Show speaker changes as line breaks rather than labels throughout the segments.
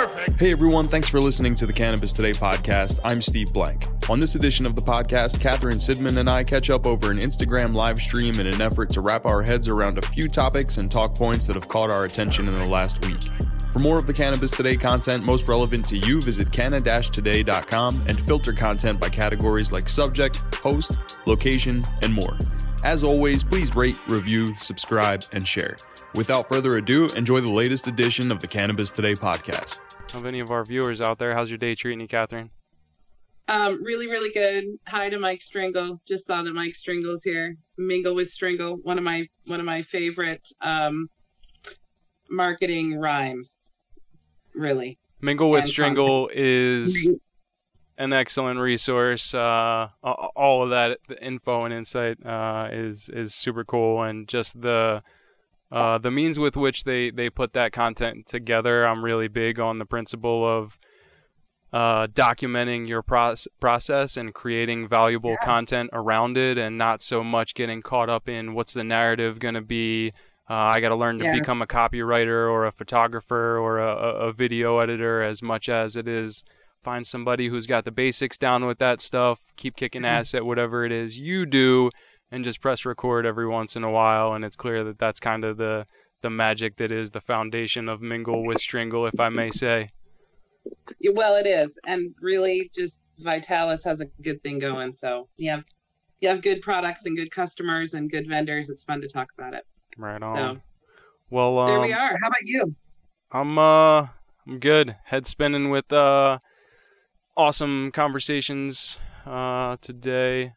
Hey everyone, thanks for listening to the Cannabis Today podcast. I'm Steve Blank. On this edition of the podcast, Catherine Sidman and I catch up over an Instagram live stream in an effort to wrap our heads around a few topics and talk points that have caught our attention in the last week. For more of the Cannabis Today content most relevant to you, visit canna-today.com and filter content by categories like subject, host, location, and more. As always, please rate, review, subscribe, and share. Without further ado, enjoy the latest edition of the Cannabis Today podcast.
Of any of our viewers out there, how's your day treating you, Catherine?
Really, really good. Hi to Mike Stringle. Just saw that Mike Stringle's here. Mingle with Stringle, one of my favorite marketing rhymes. Really.
Mingle with Stringle is an excellent resource. All of that, the info and insight is super cool, and just the means with which they put that content together. I'm really big on the principle of documenting your process and creating valuable content around it, and not so much getting caught up in what's the narrative going to be. I got to learn to become a copywriter or a photographer or a video editor, as much as it is find somebody who's got the basics down with that stuff, keep kicking ass at whatever it is you do, and just press record every once in a while. And it's clear that that's kind of the magic that is the foundation of Mingle with Stringle, if I may say.
Well, it is. And really, just Vitalis has a good thing going. So you have good products and good customers and good vendors. It's fun to talk about it.
Right on.
So,
well,
there we are. How about you?
I'm good. Head spinning with awesome conversations today.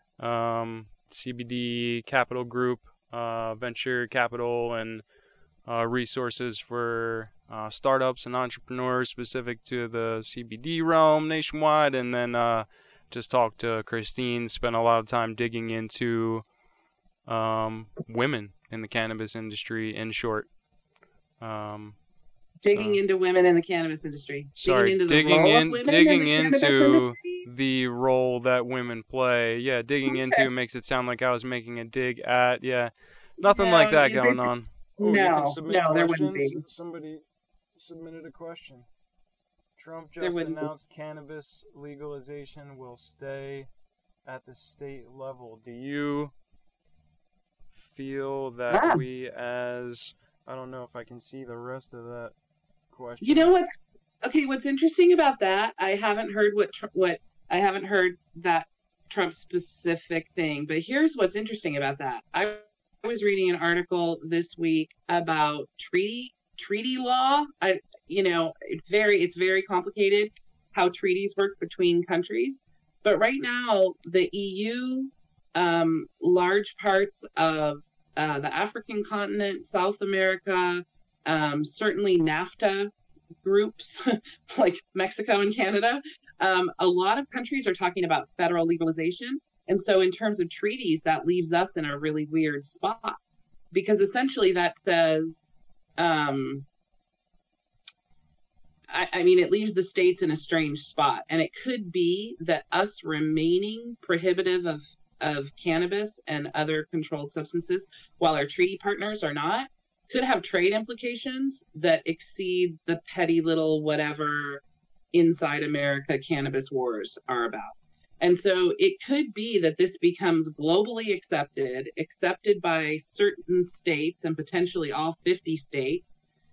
CBD Capital Group, venture capital and resources for startups and entrepreneurs specific to the CBD realm nationwide. And then just talked to Christine, spent a lot of time digging into women in the cannabis industry, in short.
Digging into women in the cannabis industry.
Digging into the role that women play. Yeah, digging into makes it sound like I was making a dig at. Yeah, nothing like that going on.
No, there wouldn't be.
Somebody submitted a question. Trump just announced cannabis legalization will stay at the state level. Do you feel that we as... I don't know if I can see the rest of that question.
You know what's interesting about that? I haven't heard I haven't heard that Trump specific thing, but here's what's interesting about that. I was reading an article this week about treaty law. It's very complicated how treaties work between countries. But right now, the EU, large parts of the African continent, South America, certainly NAFTA groups like Mexico and Canada, a lot of countries are talking about federal legalization. And so in terms of treaties, that leaves us in a really weird spot, because essentially that says, it leaves the states in a strange spot. And it could be that us remaining prohibitive of cannabis and other controlled substances, while our treaty partners are not, could have trade implications that exceed the petty little whatever inside America cannabis wars are about. And so it could be that this becomes globally accepted by certain states and potentially all 50 states,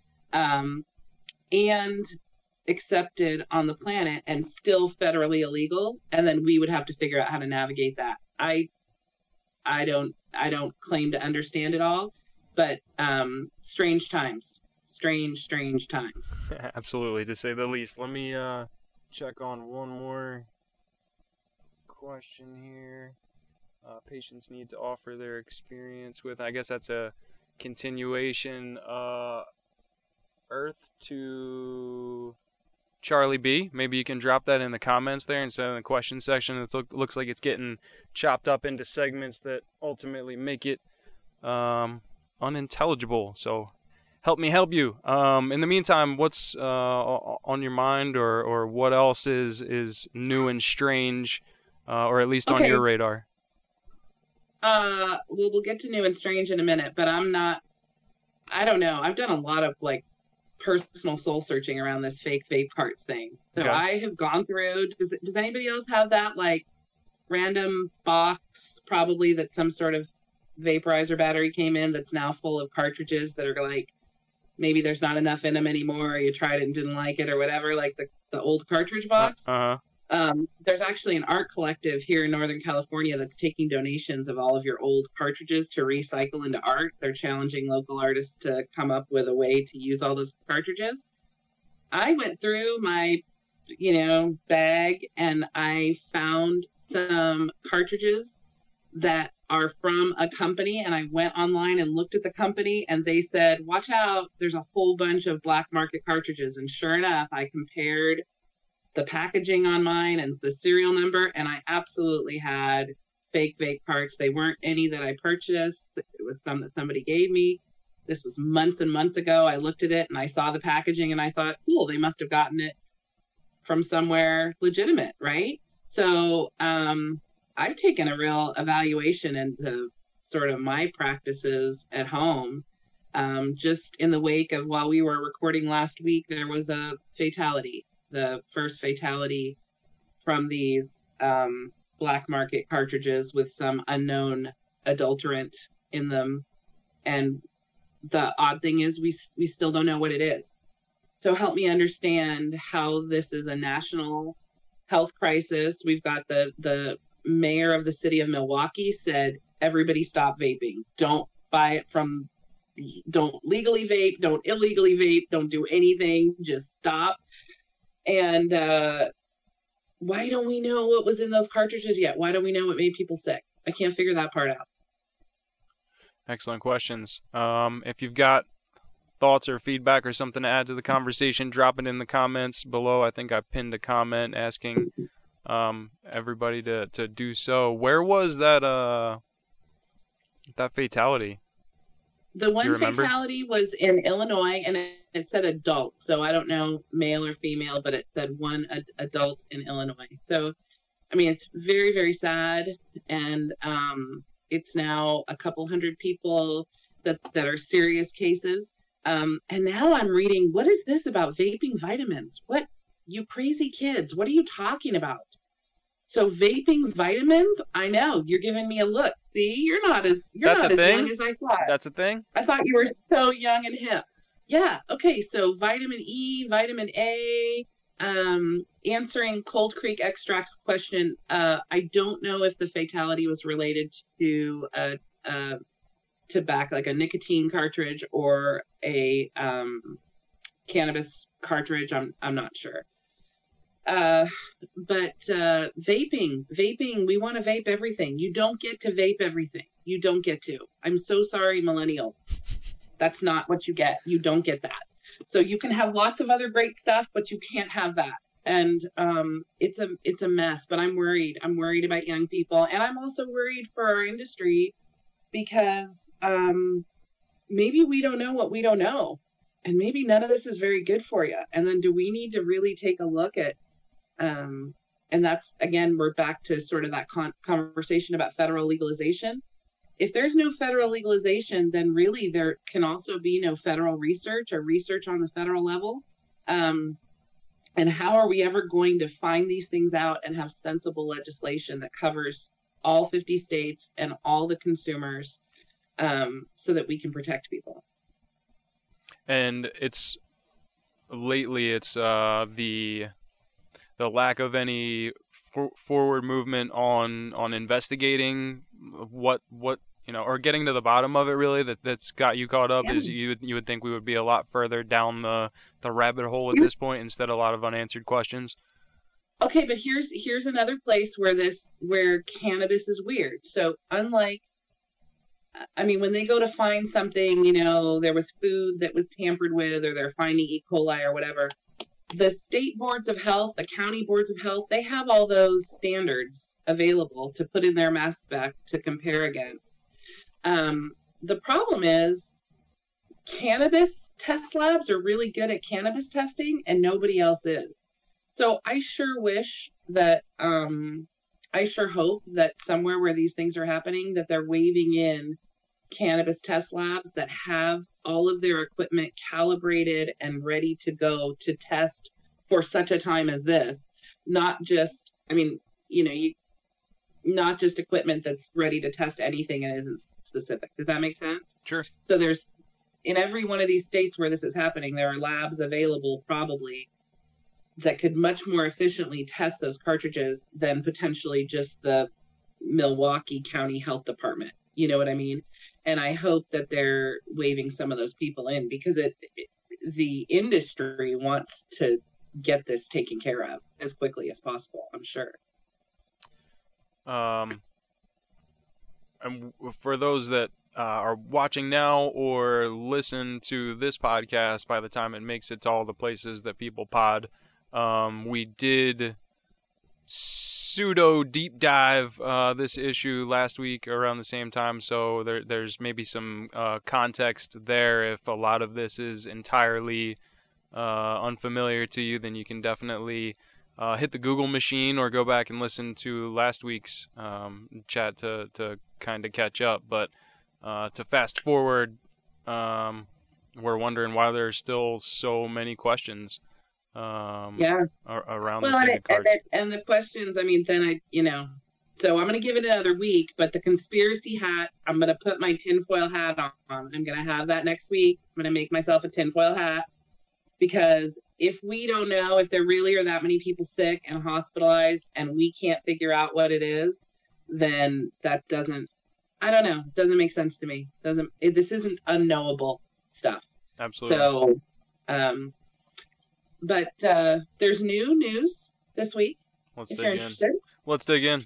and accepted on the planet and still federally illegal. And then we would have to figure out how to navigate that. I don't claim to understand it all, but strange times. Strange times.
Absolutely, to say the least. Let me check on one more question here. Patients need to offer their experience with, I guess that's a continuation, Earth to Charlie B. Maybe you can drop that in the comments there instead of the question section. It looks like it's getting chopped up into segments that ultimately make it unintelligible. So help me help you. In the meantime, what's on your mind, or what else is new and strange, or at least on your radar?
Well, we'll get to new and strange in a minute, but I don't know. I've done a lot of personal soul searching around this fake vape carts thing. So
Okay.
I have gone through. Does anybody else have that like random box, probably that some sort of vaporizer battery came in that's now full of cartridges that are like, maybe there's not enough in them anymore, or you tried it and didn't like it or whatever, like the old cartridge box? There's actually an art collective here in Northern California that's taking donations of all of your old cartridges to recycle into art. They're challenging local artists to come up with a way to use all those cartridges. I went through my, bag, and I found some cartridges that are from a company, and I went online and looked at the company, and they said, watch out, there's a whole bunch of black market cartridges. And sure enough, I compared the packaging on mine and the serial number, and I absolutely had fake vape carts. They weren't any that I purchased. It was some that somebody gave me. This was months and months ago. I looked at it and I saw the packaging and I thought, cool, they must have gotten it from somewhere legitimate, right? So I've taken a real evaluation into sort of my practices at home. Just in the wake of, while we were recording last week, there was a fatality. The first fatality from these black market cartridges with some unknown adulterant in them. And the odd thing is we still don't know what it is. So help me understand how this is a national health crisis. We've got the mayor of the city of Milwaukee said, everybody stop vaping. Don't buy it don't legally vape, don't illegally vape, don't do anything, just stop. And why don't we know what was in those cartridges yet? Why don't we know what made people sick? I can't figure that part out.
Excellent questions. If you've got thoughts or feedback or something to add to the conversation, drop it in the comments below. I think I pinned a comment asking everybody to do so. Where was that fatality?
The one fatality was in Illinois, and it said adult. So I don't know male or female, but it said one adult in Illinois. So, I mean, it's very, very sad. And it's now a couple hundred people that are serious cases. And now I'm reading, what is this about vaping vitamins? What, you crazy kids, what are you talking about? So vaping vitamins? I know, you're giving me a look. See, you're not as young as I thought.
That's a thing?
I thought you were so young and hip. Yeah, okay, so vitamin E, vitamin A, answering Cold Creek Extract's question, I don't know if the fatality was related to tobacco, like a nicotine cartridge or a cannabis cartridge. I'm not sure. But vaping, we want to vape everything. You don't get to vape everything. You don't get to. I'm so sorry, millennials. That's not what you get. You don't get that. So you can have lots of other great stuff, but you can't have that. And it's a mess, but I'm worried. I'm worried about young people. And I'm also worried for our industry because maybe we don't know what we don't know. And maybe none of this is very good for you. And then do we need to really take a look at, and that's, again, we're back to sort of that conversation about federal legalization. If there's no federal legalization, then really there can also be no federal research or research on the federal level. And how are we ever going to find these things out and have sensible legislation that covers all 50 states and all the consumers so that we can protect people?
And it's the lack of any forward movement on investigating what or getting to the bottom of it, really, that's got you caught up. Is you would think we would be a lot further down the rabbit hole at this point, instead of a lot of unanswered questions.
Okay, but here's another place where cannabis is weird. So unlike, I mean, when they go to find something, there was food that was tampered with, or they're finding E. coli or whatever, the state boards of health, the county boards of health, they have all those standards available to put in their mass spec to compare against. The problem is cannabis test labs are really good at cannabis testing and nobody else is. So I sure wish that, I sure hope that somewhere where these things are happening, that they're waving in cannabis test labs that have all of their equipment calibrated and ready to go to test for such a time as this. Not just, not just equipment that's ready to test anything and isn't specific. Does that make sense?
Sure.
So there's, in every one of these states where this is happening, there are labs available probably that could much more efficiently test those cartridges than potentially just the Milwaukee County Health Department. You know what I mean? And I hope that they're waving some of those people in, because the industry wants to get this taken care of as quickly as possible, I'm sure.
And for those that are watching now or listen to this podcast by the time it makes it to all the places that people pod, we did pseudo deep dive this issue last week around the same time, so there's maybe some context there. If a lot of this is entirely unfamiliar to you, then you can definitely hit the Google machine or go back and listen to last week's chat to kind of catch up. But to fast forward, we're wondering why there's still so many questions around the cards.
And the questions, so I'm going to give it another week, but the conspiracy hat, I'm going to put my tinfoil hat on. I'm going to have that next week. I'm going to make myself a tinfoil hat, because if we don't know if there really are that many people sick and hospitalized and we can't figure out what it is, then that doesn't make sense to me. This isn't unknowable stuff.
Absolutely.
So, but there's new news this week.
Let's
if
dig
you're
in.
interested.
Let's dig in.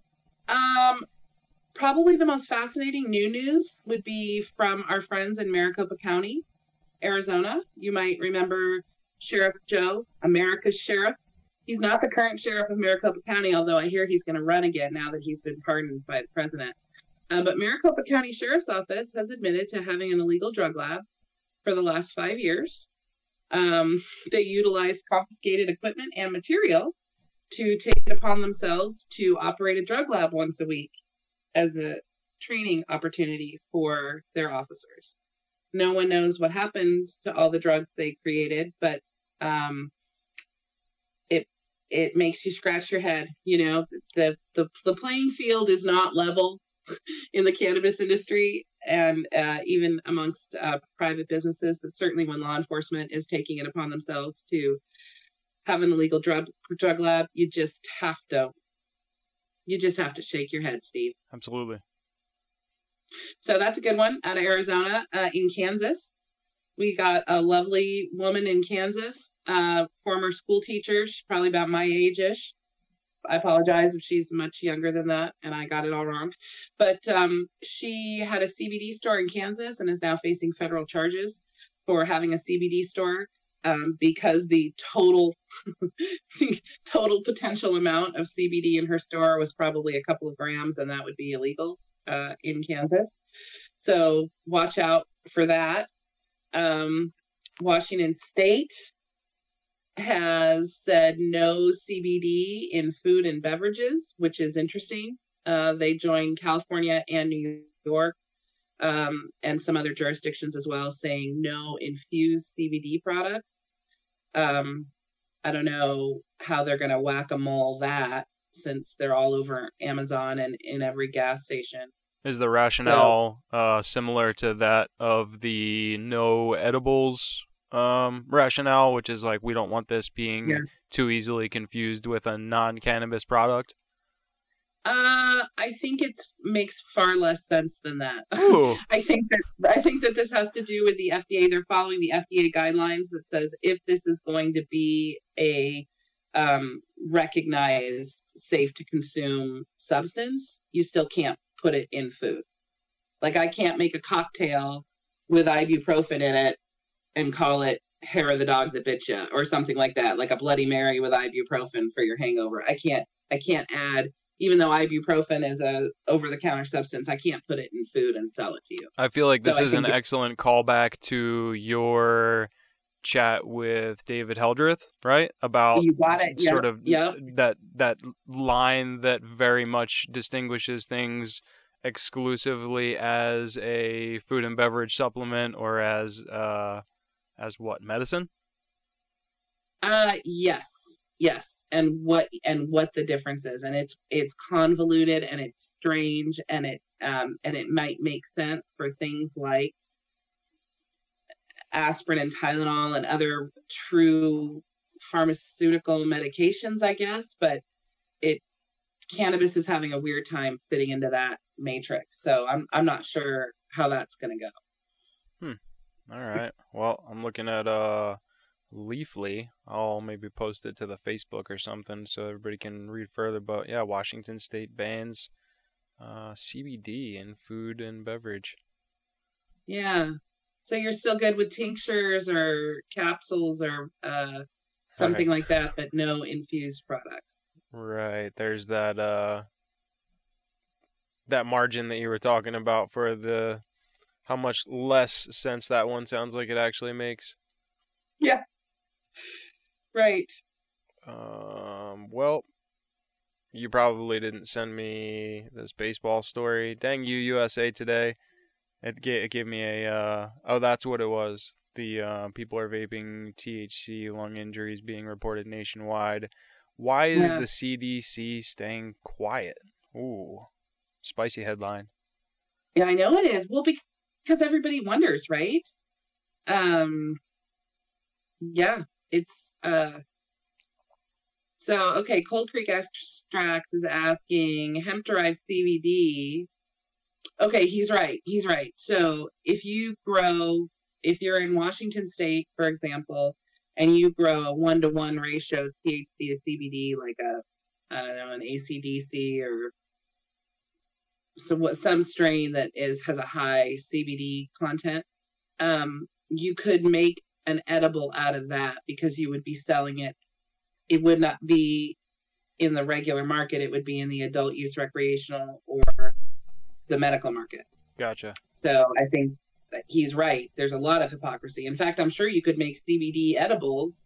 Probably the most fascinating new news would be from our friends in Maricopa County, Arizona. You might remember Sheriff Joe, America's sheriff. He's not the current sheriff of Maricopa County, although I hear he's going to run again now that he's been pardoned by the president. But Maricopa County Sheriff's Office has admitted to having an illegal drug lab for the last 5 years. They utilize confiscated equipment and material to take it upon themselves to operate a drug lab once a week as a training opportunity for their officers. No one knows what happened to all the drugs they created, but it makes you scratch your head. The playing field is not level in the cannabis industry, and even amongst private businesses, but certainly when law enforcement is taking it upon themselves to have an illegal drug lab, you just have to shake your head, Steve.
Absolutely.
So that's a good one out of Arizona. In Kansas, we got a lovely woman in Kansas, former school teacher. She's probably about my age-ish. I apologize if she's much younger than that and I got it all wrong. But she had a CBD store in Kansas and is now facing federal charges for having a CBD store because the total potential amount of CBD in her store was probably a couple of grams, and that would be illegal in Kansas. So watch out for that. Washington State has said no CBD in food and beverages, which is interesting. They joined California and New York and some other jurisdictions as well, saying no infused CBD products. I don't know how they're going to whack-a-mole that, since they're all over Amazon and in every gas station.
Is the rationale similar to that of the no edibles rationale, which is like we don't want this being too easily confused with a non-cannabis product?
I think it makes far less sense than that. I think that this has to do with the FDA. They're following the FDA guidelines that says if this is going to be a recognized safe to consume substance, you still can't put it in food. Like, I can't make a cocktail with ibuprofen in it and call it hair of the dog that bit you or something like that, like a Bloody Mary with ibuprofen for your hangover. I can't add, even though ibuprofen is a over-the-counter substance, I can't put it in food and sell it to you.
I feel like this is an excellent callback to your chat with David Heldreth, right? About sort of that line that very much distinguishes things exclusively as a food and beverage supplement or as what, medicine?
Yes. And what the difference is. And it's convoluted and it's strange and it might make sense for things like aspirin and Tylenol and other true pharmaceutical medications, I guess, but cannabis is having a weird time fitting into that matrix. So I'm not sure how that's going to
go. All right. Well, I'm looking at Leafly. I'll maybe post it to the Facebook or something so everybody can read further. But yeah, Washington State bans CBD in food and beverage.
Yeah. So you're still good with tinctures or capsules or something like that, but no infused products.
Right. There's that margin that you were talking about for how much less sense that one sounds like it actually makes.
Yeah. Right.
Well, you probably didn't send me this baseball story. Dang you, USA Today. It gave me that's what it was. The people are vaping THC, lung injuries being reported nationwide. Why is the CDC staying quiet? Ooh, spicy headline.
Yeah, I know it is. Well, because everybody wonders, right? Yeah, it's so okay. Cold Creek Extract is asking hemp-derived CBD. Okay, he's right. So if you're in Washington State, for example, and you grow a 1-to-1 ratio THC to CBD, like an ACDC or some strain that has a high CBD content, you could make an edible out of that because you would be selling it. It would not be in the regular market. It would be in the adult use recreational or the medical market.
Gotcha.
So I think that he's right. There's a lot of hypocrisy. In fact, I'm sure you could make CBD edibles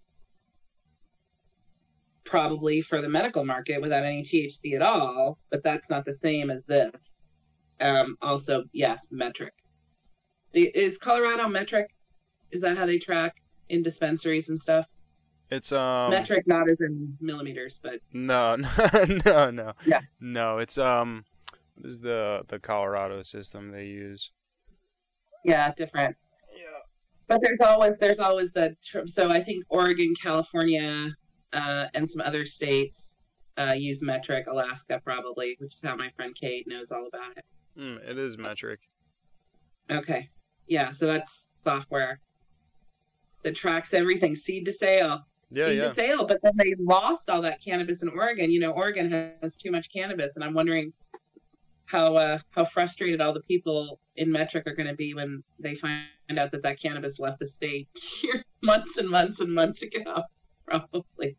probably for the medical market without any THC at all, but that's not the same as this. Also, yes, metric. Is Colorado metric? Is that how they track in dispensaries and stuff?
It's
metric, not as in millimeters, but
no.
Yeah.
No, it's is the Colorado system they use.
Yeah, different.
Yeah.
But there's always so I think Oregon, California, and some other states use metric. Alaska probably, which is how my friend Kate knows all about it.
It is metric.
Okay. Yeah, so that's software that tracks everything seed to sale. To sale, but then they lost all that cannabis in Oregon. You know, Oregon has too much cannabis, and I'm wondering how frustrated all the people in metric are going to be when they find out that cannabis left the state months and months and months ago, probably.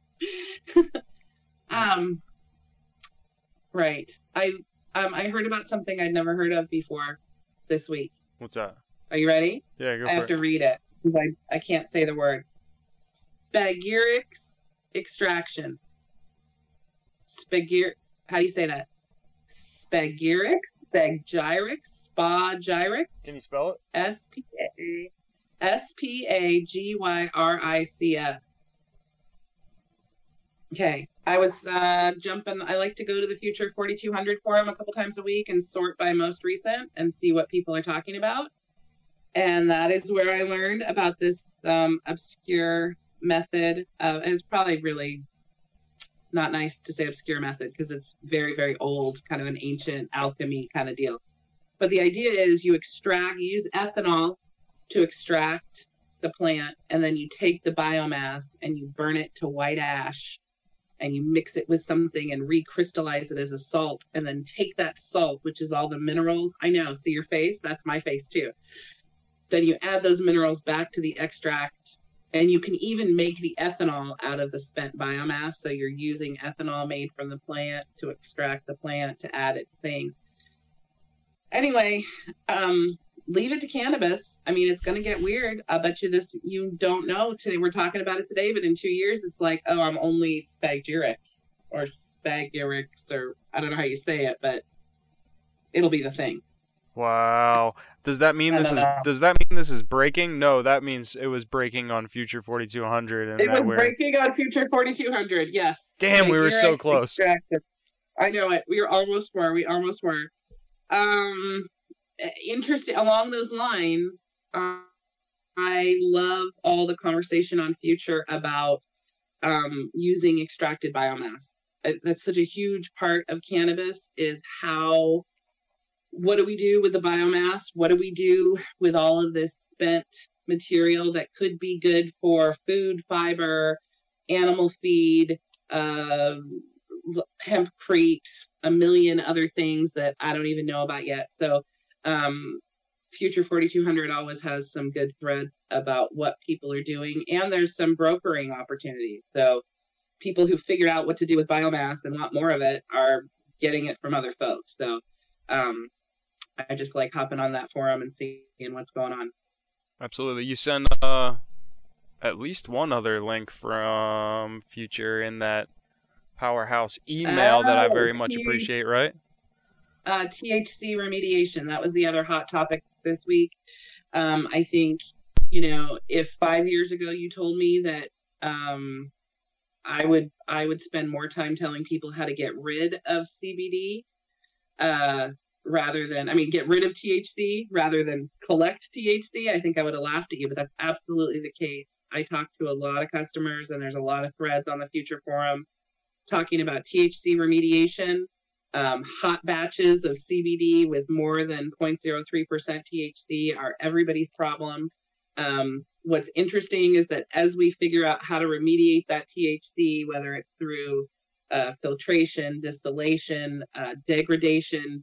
Right. I heard about something I'd never heard of before this week.
What's that?
Are you ready?
Yeah, go for it.
I have to read it because I can't say the word. Spagyrics extraction. How do you say that? Spagyrics? Spagyrics?
Can you spell it?
Spagyric's. Okay. I was jumping. I like to go to the Future 4200 forum a couple times a week and sort by most recent and see what people are talking about. And that is where I learned about this obscure method. It's probably really not nice to say obscure method because it's very, very old, kind of an ancient alchemy kind of deal. But the idea is you use ethanol to extract the plant, and then you take the biomass and you burn it to white ash, and you mix it with something and recrystallize it as a salt, and then take that salt, which is all the minerals. I know, see your face? That's my face too. Then you add those minerals back to the extract, and you can even make the ethanol out of the spent biomass. So you're using ethanol made from the plant to extract the plant to add its things. Anyway, leave it to cannabis. I mean, it's going to get weird. I bet you don't know today. We're talking about it today, but in 2 years, it's like, oh, I'm only Spagyrics, or I don't know how you say it, but it'll be the thing.
Wow. Does that mean this is breaking? No, that means it was breaking on Future 4200. And
it was breaking on Future 4200. Yes.
Damn, we were so close.
Extracted. I know it. We almost were. Interesting. Along those lines, I love all the conversation on Future about using extracted biomass. That's such a huge part of cannabis, is what do we do with the biomass? What do we do with all of this spent material that could be good for food, fiber, animal feed, hempcrete, a million other things that I don't even know about yet. So Future 4200 always has some good threads about what people are doing, and there's some brokering opportunities. So people who figured out what to do with biomass and want more of it are getting it from other folks. So I just like hopping on that forum and seeing what's going on.
Absolutely. You send at least one other link from Future in that powerhouse email that I very much appreciate, right?
THC remediation. That was the other hot topic this week. I think, if 5 years ago you told me that I would spend more time telling people how to get rid of CBD get rid of THC rather than collect THC, I think I would have laughed at you, but that's absolutely the case. I talked to a lot of customers, and there's a lot of threads on the Future Forum talking about THC remediation, hot batches of CBD with more than 0.03% THC are everybody's problem. What's interesting is that as we figure out how to remediate that THC, whether it's through filtration, distillation, degradation,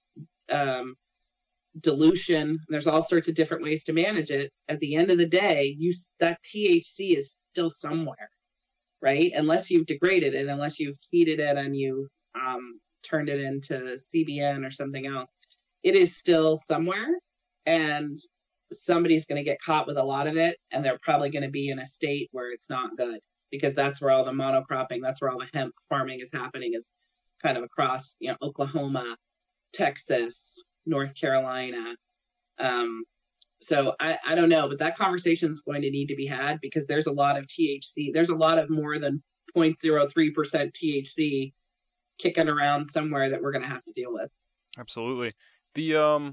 dilution, there's all sorts of different ways to manage it. At the end of the day, that THC is still somewhere, right? Unless you've degraded it, unless you've heated it and you turned it into CBN or something else, it is still somewhere, and somebody's going to get caught with a lot of it, and they're probably going to be in a state where it's not good, because that's where all the monocropping, that's where all the hemp farming is happening, is kind of across, Oklahoma, Texas, North Carolina. So I don't know, but that conversation is going to need to be had, because there's a lot of THC. There's a lot of more than 0.03% THC kicking around somewhere that we're going to have to deal with.
Absolutely. The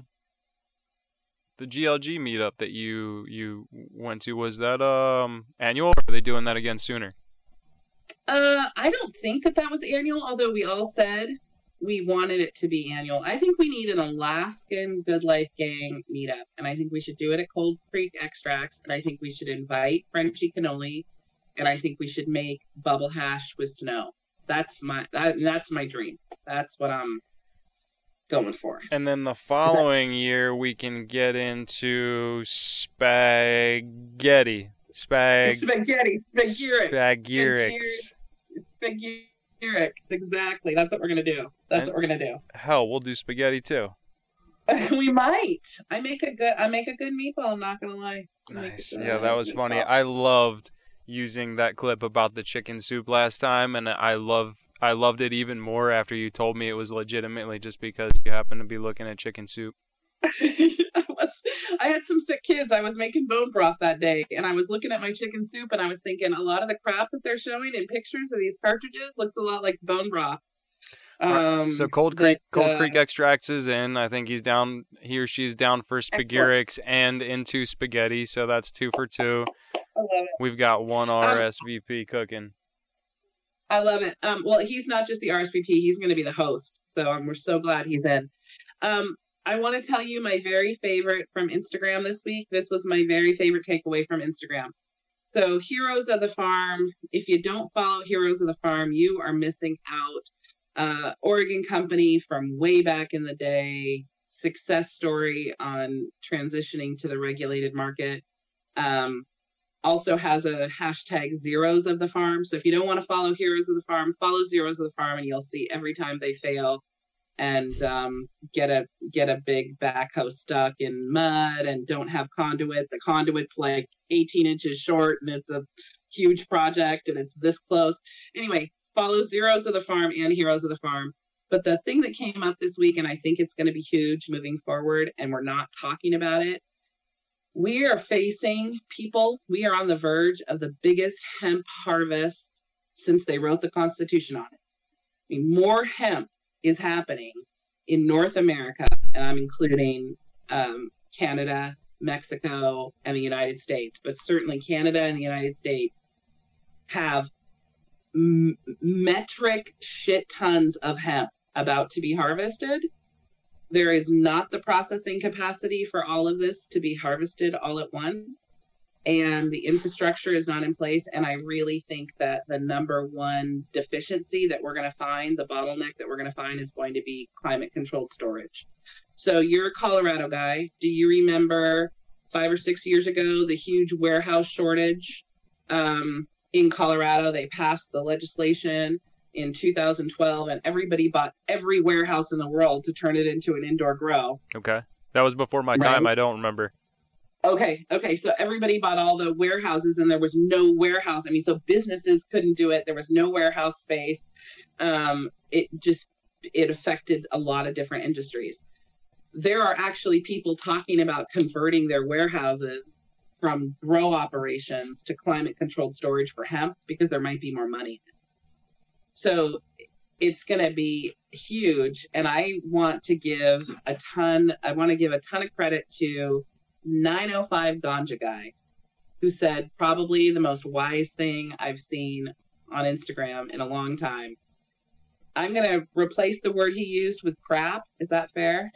GLG meetup that you went to, was that annual, or are they doing that again sooner?
I don't think that was annual, although we all said we wanted it to be annual. I think we need an Alaskan Good Life Gang meetup, and I think we should do it at Cold Creek Extracts, and I think we should invite Frenchie Cannoli, and I think we should make bubble hash with snow. That's my dream. That's what I'm going for.
And then the following year we can get into Spagyrics. Exactly.
That's what we're gonna do.
Hell, we'll do spaghetti too.
We might. I make a good meatball, I'm not gonna lie.
Nice. Yeah, that was funny. I loved using that clip about the chicken soup last time, and I loved it even more after you told me it was legitimately just because you happened to be looking at chicken soup.
I had some sick kids. I was making bone broth that day, and I was looking at my chicken soup, and I was thinking a lot of the crap that they're showing in pictures of these cartridges looks a lot like bone broth.
So Cold Creek Extracts is in. I think he or she's down for Spagyrics and into spaghetti, so that's 2 for 2.
I love it.
We've got one RSVP cooking.
I love it. Well, he's not just the RSVP; he's going to be the host. So we're so glad he's in. I want to tell you my very favorite from Instagram this week. This was my very favorite takeaway from Instagram. So Heroes of the Farm. If you don't follow Heroes of the Farm, you are missing out. Oregon company from way back in the day. Success story on transitioning to the regulated market. Also has a hashtag Zeros of the Farm. So if you don't want to follow Heroes of the Farm, follow Zeros of the Farm, and you'll see every time they fail and get a big backhoe stuck in mud and don't have conduit. The conduit's like 18 inches short, and it's a huge project, and it's this close. Anyway, follow Zeros of the Farm and Heroes of the Farm. But the thing that came up this week, and I think it's going to be huge moving forward, and we're not talking about it, we are on the verge of the biggest hemp harvest since they wrote the Constitution on it. I mean, more hemp is happening in North America, and I'm including Canada, Mexico, and the United States, but certainly Canada and the United States have metric shit tons of hemp about to be harvested. There is not the processing capacity for all of this to be harvested all at once, and the infrastructure is not in place. And I really think that the number one deficiency that we're going to find, the bottleneck that we're going to find, is going to be climate controlled storage. So you're a Colorado guy. Do you remember 5 or 6 years ago, the huge warehouse shortage in Colorado? They passed the legislation in 2012, and everybody bought every warehouse in the world to turn it into an indoor grow.
Okay. That was before my time. I don't remember.
Okay. So everybody bought all the warehouses, and there was no warehouse. I mean, so businesses couldn't do it. There was no warehouse space. It affected a lot of different industries. There are actually people talking about converting their warehouses from grow operations to climate controlled storage for hemp because there might be more money. So it's going to be huge. And I want to give a ton of credit to 905 Ganja Guy, who said probably the most wise thing I've seen on Instagram in a long time. I'm going to replace the word he used with crap. Is that fair?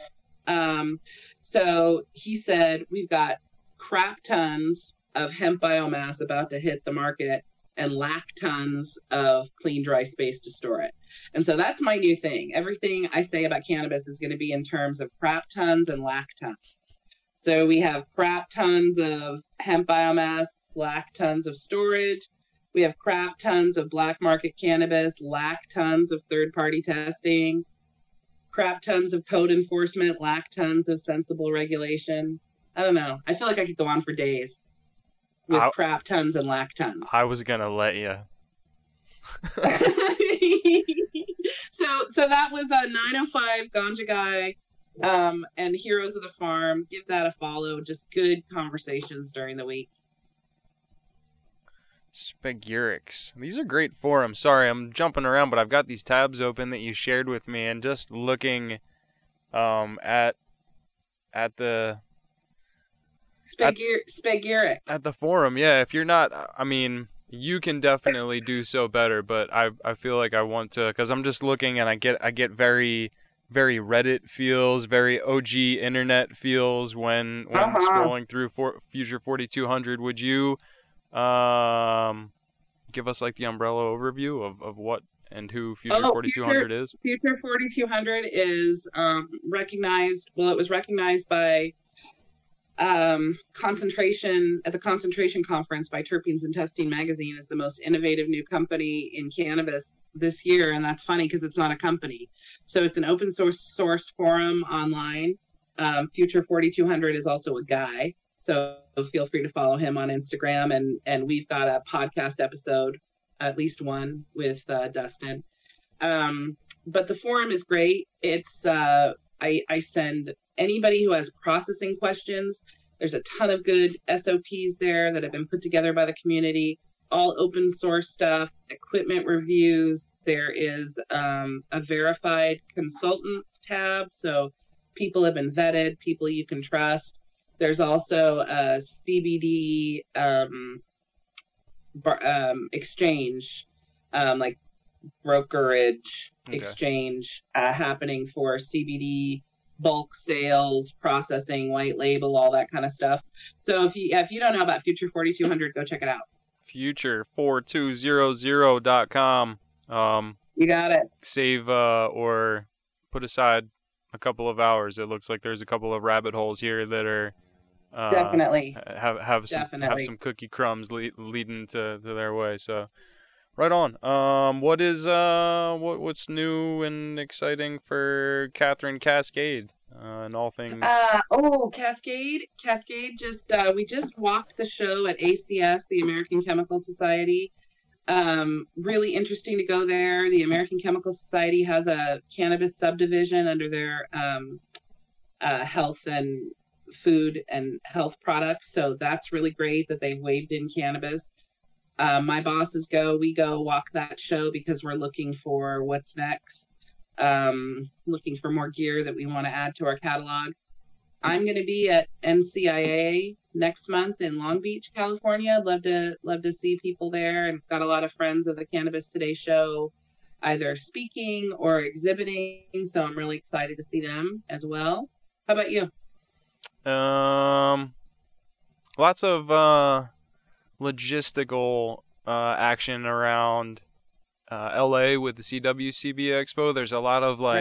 So he said, we've got crap tons of hemp biomass about to hit the market and lack tons of clean, dry space to store it. And so that's my new thing. Everything I say about cannabis is going to be in terms of crap tons and lack tons. So we have crap tons of hemp biomass, lack tons of storage. We have crap tons of black market cannabis, lack tons of third-party testing, crap tons of code enforcement, lack tons of sensible regulation. I don't know. I feel like I could go on for days with crap tons and lack tons.
I was going to let you.
So that was a 905 Ganja Guy and Heroes of the Farm. Give that a follow. Just good conversations during the week.
Spagurix. These are great forums. Sorry, I'm jumping around, but I've got these tabs open that you shared with me, and just looking at the
Spagurix.
At the forum. Yeah, if you're not, I mean, you can definitely do so better, but I feel like I want to, because I'm just looking and I get very, very Reddit feels, very OG internet feels when scrolling through Future 4200. Would you give us like the umbrella overview of what and who Future 4200 is?
Future 4200 is recognized. Well, it was recognized by Concentration Conference by Terpenes and Testing magazine as the most innovative new company in cannabis this year. And that's funny because it's not a company. So it's an open source forum online. Future 4200 is also a guy. So feel free to follow him on Instagram. And we've got a podcast episode, at least one, with Dustin. But the forum is great. It's I send anybody who has processing questions. There's a ton of good SOPs there that have been put together by the community, all open source stuff, equipment reviews. There is a verified consultants tab. So people have been vetted, people you can trust. There's also a CBD exchange, like brokerage exchange happening for CBD bulk sales, processing, white label, all that kind of stuff. So if you don't know about Future 4200, go check it out.
Future4200.com.
You got it.
Save or put aside a couple of hours. It looks like there's a couple of rabbit holes here that are
definitely
have some cookie crumbs leading to their way. So right on. What's new and exciting for Catherine Cascade and all things?
Cascade just we just walked the show at ACS, the American Chemical Society. Really interesting to go there. The American Chemical Society has a cannabis subdivision under their health and food and health products. So that's really great that they've waved in cannabis. My bosses we go walk that show because we're looking for what's next, looking for more gear that we want to add to our catalog. I'm going to be at NCIA next month in Long Beach, California. I'd love to see people there, and got a lot of friends of the Cannabis Today show either speaking or exhibiting, so I'm really excited to see them as well. How about you?
Lots of logistical action around LA with the CWCB Expo. There's a lot of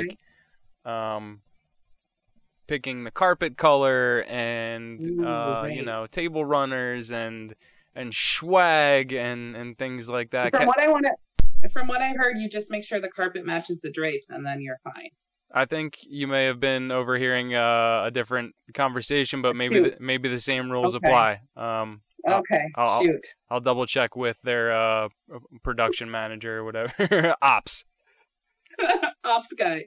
picking the carpet color and table runners and swag and things like that.
From what I heard, you just make sure the carpet matches the drapes and then you're fine.
I think you may have been overhearing a different conversation, but maybe the same rules apply.
Shoot.
I'll double check with their production manager or whatever. Ops guy.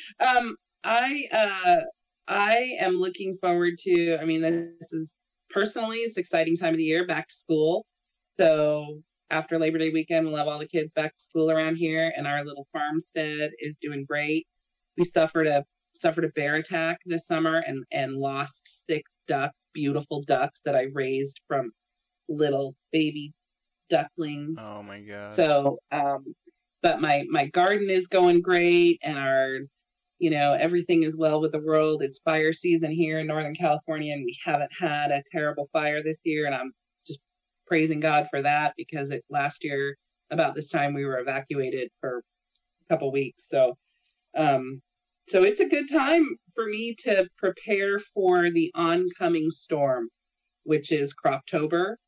I am looking forward to, this is personally, it's an exciting time of the year, back to school. So after Labor Day weekend, we'll have all the kids back to school around here, and our little farmstead is doing great. We suffered a bear attack this summer and lost 6 ducks, beautiful ducks that I raised from little baby ducklings.
Oh my God.
So, but my garden is going great, and our, everything is well with the world. It's fire season here in Northern California, and we haven't had a terrible fire this year. And I'm just praising God for that, because last year, about this time, we were evacuated for a couple weeks. So it's a good time for me to prepare for the oncoming storm, which is Croptober.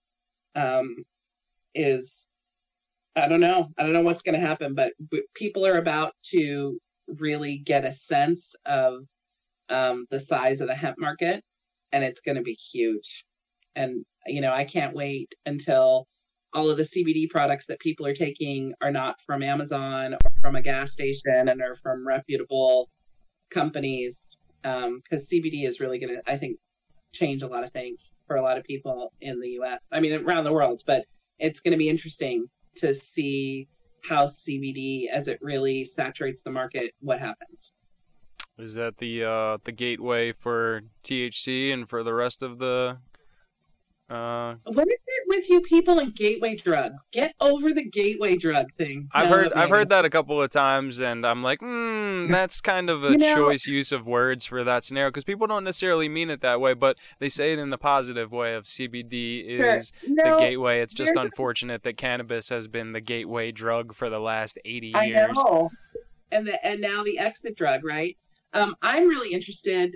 I don't know what's going to happen, but people are about to really get a sense of the size of the hemp market, and it's going to be huge. And I can't wait until all of the CBD products that people are taking are not from Amazon or from a gas station and are from reputable companies, because CBD is really going to, I think, change a lot of things for a lot of people in the US. Around the world, but it's going to be interesting to see how CBD, as it really saturates the market, what happens.
Is that the gateway for THC and for the rest of the
What is it with you people and gateway drugs? Get over the gateway drug thing.
I've heard that a couple of times, and I'm like, that's kind of a choice use of words for that scenario, because people don't necessarily mean it that way, but they say it in the positive way of CBD is the gateway. It's just unfortunate that cannabis has been the gateway drug for the last 80 years.
I know. And now the exit drug, right? I'm really interested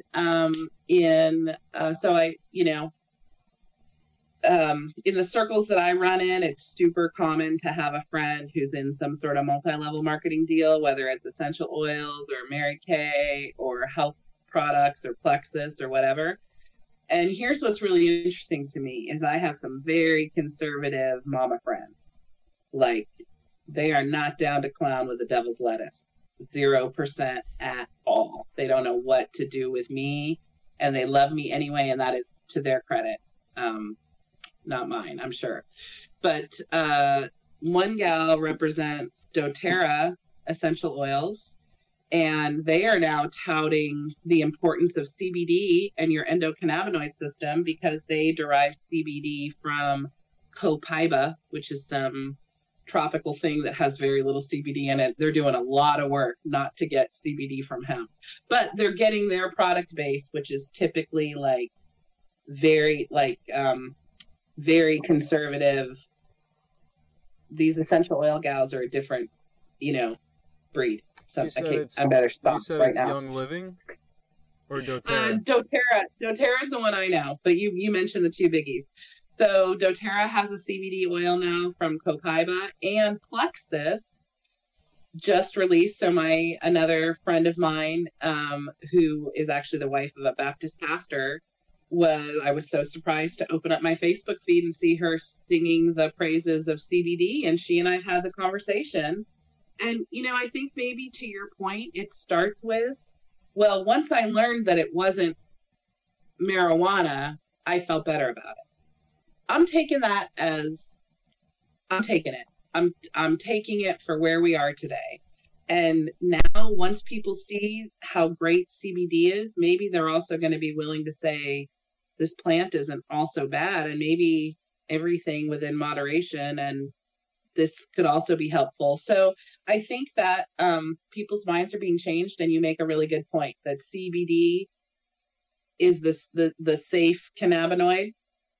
in the circles that I run in, it's super common to have a friend who's in some sort of multi-level marketing deal, whether it's essential oils or Mary Kay or health products or Plexus or whatever. And here's what's really interesting to me is I have some very conservative mama friends. Like, they are not down to clown with the devil's lettuce. 0% at all. They don't know what to do with me, and they love me anyway, and that is to their credit. Not mine, I'm sure. But one gal represents doTERRA essential oils, and they are now touting the importance of CBD and your endocannabinoid system, because they derive CBD from copaiba, which is some tropical thing that has very little CBD in it. They're doing a lot of work not to get CBD from hemp, but they're getting their product base, which is typically very conservative. These essential oil gals are a different, breed. So I better stop right now.
Young Living or doTERRA?
doTERRA is the one I know, but you mentioned the two biggies. So doTERRA has a CBD oil now from copaiba, and Plexus just released. So another friend of mine, who is actually the wife of a Baptist pastor, I was so surprised to open up my Facebook feed and see her singing the praises of CBD, and she and I had the conversation. And, I think maybe to your point, it starts with, well, once I learned that it wasn't marijuana, I felt better about it. I'm taking it. I'm taking it for where we are today. And now, once people see how great CBD is, maybe they're also going to be willing to say, this plant isn't also bad, and maybe everything within moderation, and this could also be helpful. So I think that people's minds are being changed, and you make a really good point that CBD is the safe cannabinoid.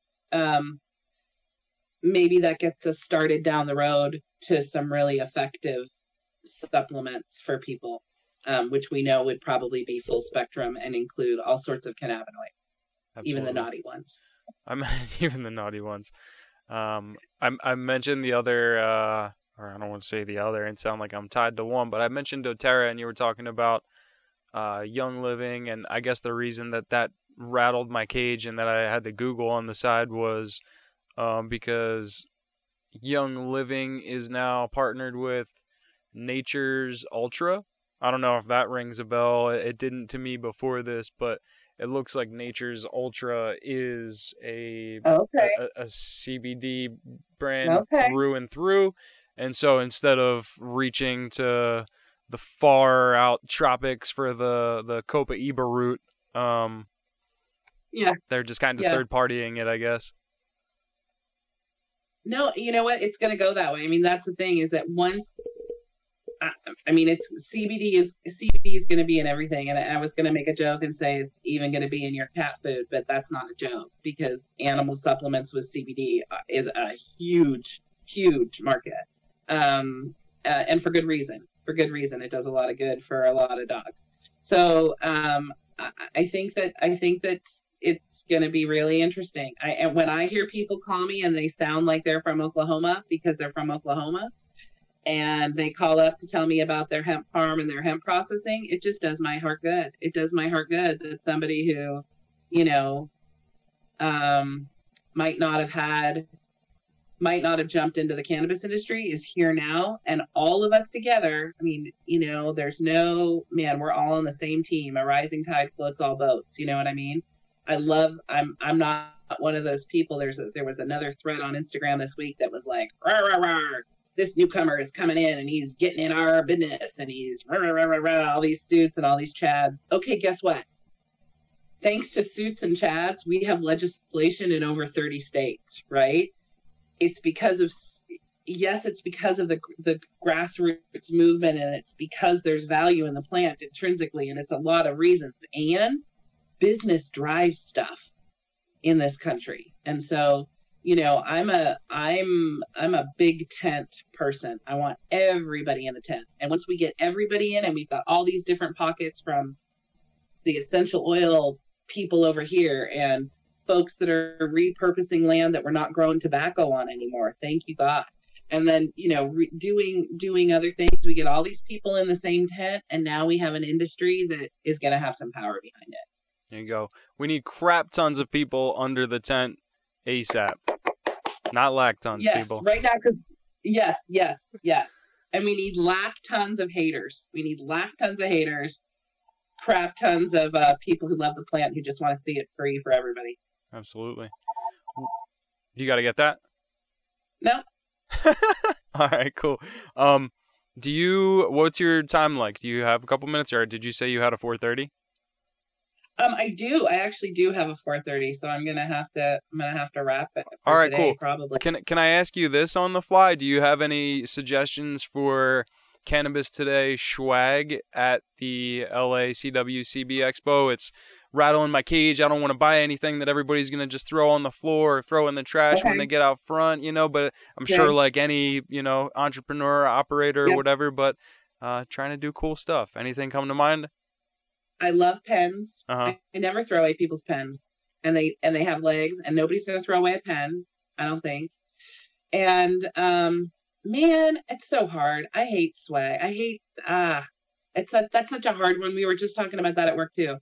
Maybe that gets us started down the road to some really effective supplements for people, which we know would probably be full spectrum and include all sorts of cannabinoids. Absolutely. Even the naughty ones.
Even the naughty ones. I mentioned the other, or I don't want to say the other and sound like I'm tied to one, but I mentioned doTERRA, and you were talking about Young Living, and I guess the reason that rattled my cage and that I had to Google on the side was because Young Living is now partnered with Nature's Ultra. I don't know if that rings a bell. It didn't to me before this, but it looks like Nature's Ultra is a CBD brand through and through. And so instead of reaching to the far out tropics for the Copaiba route, they're just kind of third partying it, I guess.
No, you know what? It's going to go that way. I mean, that's the thing, is that once, it's CBD is going to be in everything. And I was going to make a joke and say it's even going to be in your cat food, but that's not a joke, because animal supplements with CBD is a huge, huge market. And for good reason. For good reason. It does a lot of good for a lot of dogs. So I think that it's going to be really interesting. And when I hear people call me and they sound like they're from Oklahoma because they're from Oklahoma, and they call up to tell me about their hemp farm and their hemp processing, it just does my heart good. It does my heart good that somebody who, might not have jumped into the cannabis industry is here now. And all of us together, we're all on the same team. A rising tide floats all boats. You know what I mean? I'm not one of those people. There was another thread on Instagram this week that was like, rah, rah, rah, this newcomer is coming in and he's getting in our business and he's rah, rah, rah, rah, rah, all these suits and all these chads. Okay, guess what? Thanks to suits and chads, we have legislation in over 30 states, right? It's because of the grassroots movement, and it's because there's value in the plant intrinsically, and it's a lot of reasons. And business drives stuff in this country. And so, I'm a big tent person. I want everybody in the tent. And once we get everybody in, and we've got all these different pockets from the essential oil people over here and folks that are repurposing land that we're not growing tobacco on anymore. Thank you, God. And then, doing other things. We get all these people in the same tent, and now we have an industry that is going to have some power behind it.
There you go. We need crap tons of people under the tent ASAP. Not lack tons, people.
Yes, right now, because yes. And we need lack tons of haters. Crap tons of people who love the plant, who just want to see it free for everybody.
Absolutely. You got to get that?
No.
All right, cool. What's your time like? Do you have a couple minutes, or did you say you had a 4:30?
I do. I actually do have a 4:30, so I'm gonna have to wrap it.
All right,
today,
cool.
Probably.
Can I ask you this on the fly? Do you have any suggestions for Cannabis Today swag at the LA CWCB Expo? It's rattling my cage. I don't want to buy anything that everybody's going to just throw on the floor or throw in the trash when they get out front, but I'm sure like any, entrepreneur, operator, or whatever, but trying to do cool stuff. Anything come to mind?
I love pens. I never throw away people's pens, and they have legs, and nobody's going to throw away a pen, I don't think. And, man, it's so hard. I hate swag. That's such a hard one. We were just talking about that at work too.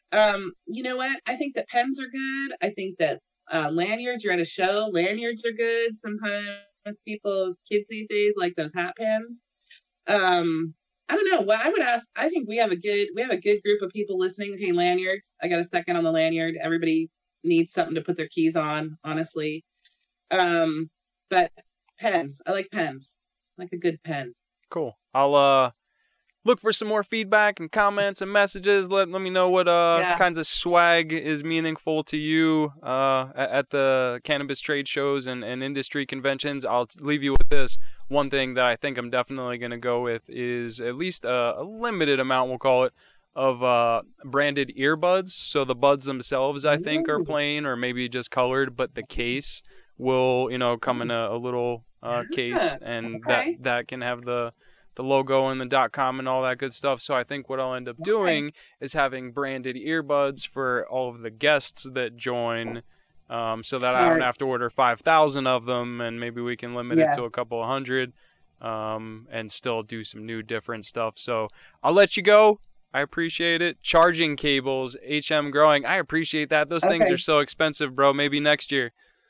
You know what? I think that pens are good. I think that lanyards, you're at a show, lanyards are good. Sometimes kids these days like those hat pens. I don't know. Well, I would ask, I think we have a good group of people listening. Okay, lanyards. I got a second on the lanyard. Everybody needs something to put their keys on, honestly. But pens. I like pens. I like a good pen.
Cool. I'll look for some more feedback and comments and messages. Let me know what kinds of swag is meaningful to you at the cannabis trade shows and industry conventions. I'll leave you with this. One thing that I think I'm definitely going to go with is at least a limited amount, we'll call it, of branded earbuds. So the buds themselves, I think, are plain or maybe just colored, but the case will, come in a little case, and that can have the logo and the .com and all that good stuff. So I think what I'll end up doing is having branded earbuds for all of the guests that join, so that I don't have to order 5,000 of them, and maybe we can limit it to a couple of hundred, and still do some new different stuff. So I'll let you go. I appreciate it. Charging cables, HM Growing. I appreciate that. Those things are so expensive, bro. Maybe next year.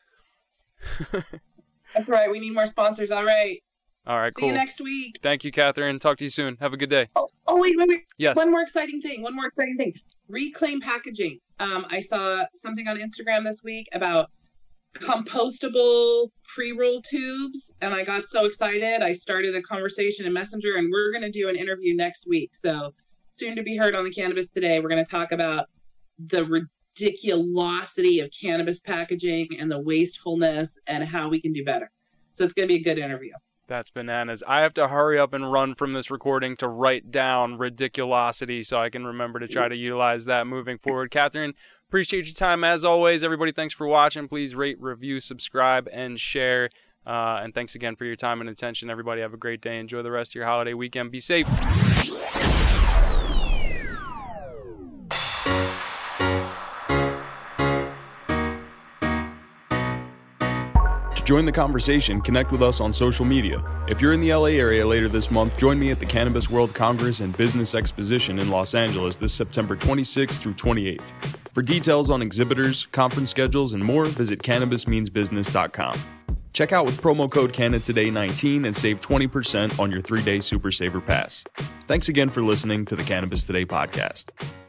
That's right. We need more sponsors. All right.
All right,
cool.
See
you next week.
Thank you, Catherine. Talk to you soon. Have a good day.
Oh, wait.
Yes.
One more exciting thing. Reclaim packaging. I saw something on Instagram this week about compostable pre-roll tubes, and I got so excited. I started a conversation in Messenger, and we're going to do an interview next week. So soon to be heard on the Cannabis Today. We're going to talk about the ridiculosity of cannabis packaging and the wastefulness and how we can do better. So it's going to be a good interview.
That's bananas. I have to hurry up and run from this recording to write down ridiculosity so I can remember to try to utilize that moving forward. Catherine, appreciate your time as always. Everybody, thanks for watching. Please rate, review, subscribe, and share. And thanks again for your time and attention. Everybody have a great day. Enjoy the rest of your holiday weekend. Be safe.
Join the conversation, connect with us on social media. If you're in the LA area later this month, join me at the Cannabis World Congress and Business Exposition in Los Angeles this September 26th through 28th. For details on exhibitors, conference schedules, and more, visit cannabismeansbusiness.com. Check out with promo code CANNATODAY19 and save 20% on your 3-day Super Saver Pass. Thanks again for listening to the Cannabis Today podcast.